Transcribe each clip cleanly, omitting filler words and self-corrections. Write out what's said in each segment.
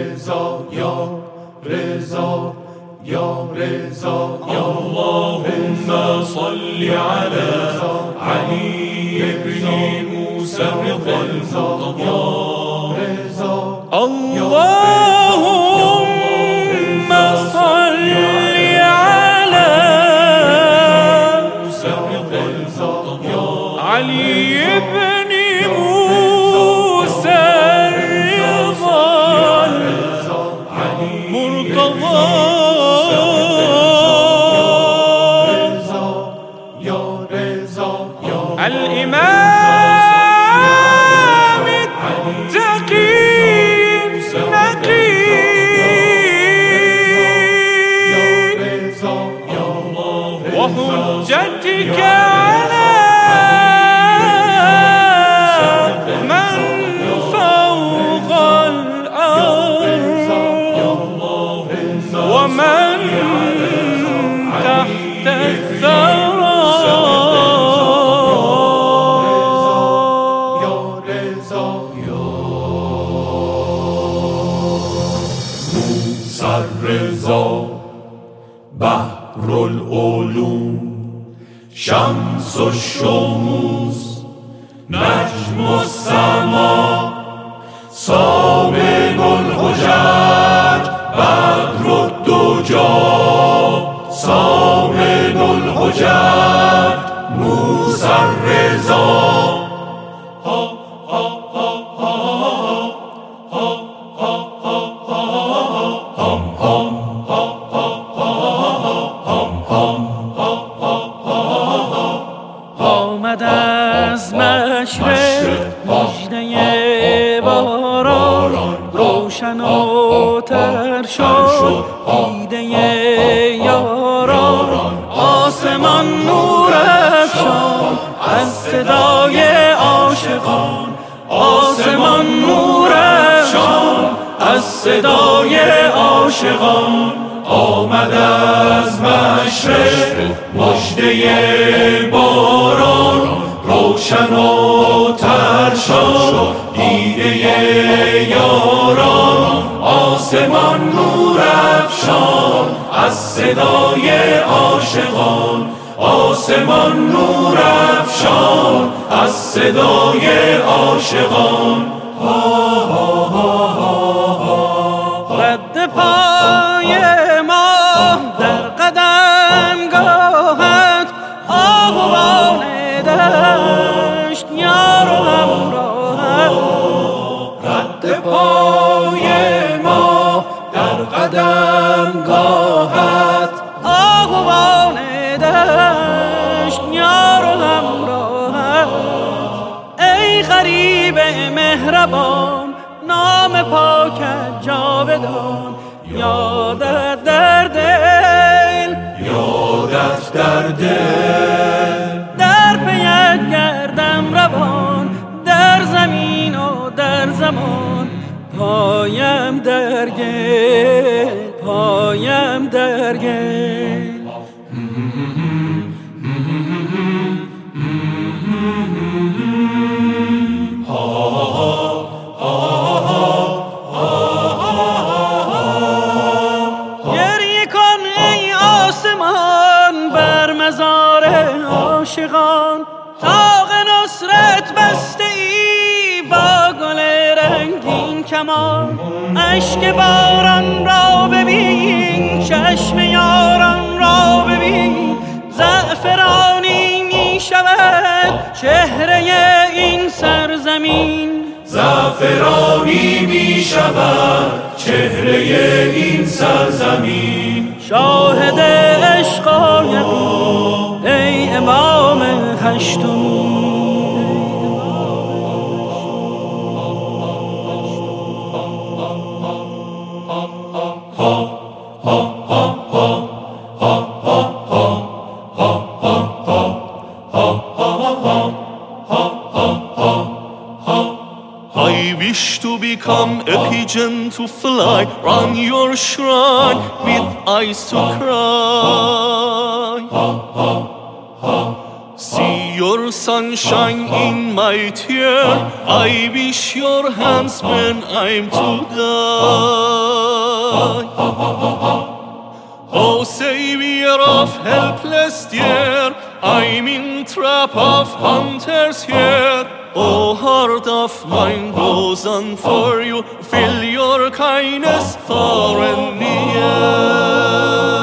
رضا یا رضا یا رضا اللهم صل على علي بن موسى رضا المرتضى اللهم صل على علي بن موسى رضا المرتضى الإمام التقي النقي وحجتك على من فوق الأرض ومن تحت الثرى رضا بحر العلوم شمس الشموس نجم السما سابق الحجج بدر الدجى سابق الحجج موسى الرضا آمد از مشرق مژده باران روشن و تر شد دیده یاران آسمان نور افشان از صدای عاشقان آسمان نور افشان از صدای عاشقان آمد از مشرق مژده باران روشن و تر شد دیده یاران آسمان نور افشان از صدای عاشقان آسمان نور افشان از صدای عاشقان رد پای ما در قدمگاهت آهوان دشت یار و همراهت رد پای ما در قدمگاهت آهوان دشت یار و همراهت ای غریب مهربان نام پاکت جاودان یادت در دل یادت در دل در پیت گردم روان در زمین و در زمان پایم در گل پایم در گل عاشقان طاق نصرت بسته ای با گل رنگین کمان اشک باران را ببین چشم یاران را ببین زعفرانی می شود چهره این سرزمین زعفرانی می شود چهره این سرزمین شاهد عشق آید ای امام هشتمی I wish to become a pigeon to fly round your shrine with eyes to cry. See your sunshine in my tear. I wish your hands when I'm to die. Oh, savior of helpless dear, I'm in trap of hunters here. Oh, heart of mine goes on for you, feel your kindness far and near.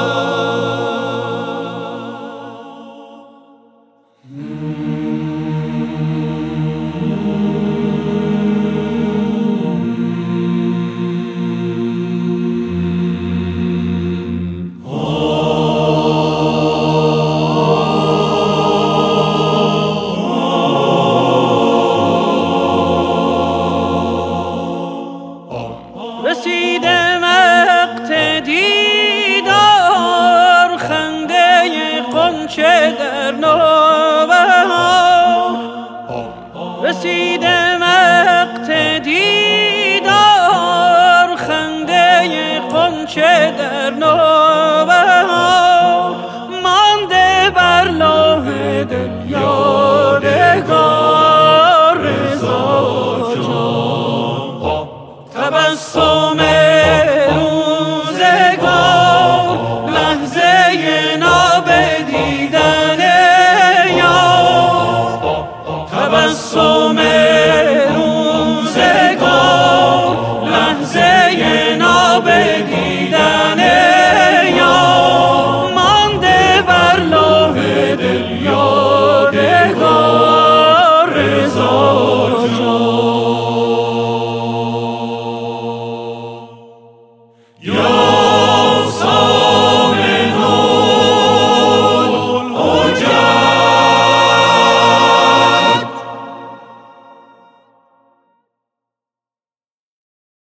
رسیدم وقت دیدار، خنده غنچه در نوبهار. رسیدم وقت دیدار، خنده غنچه در نوبهار.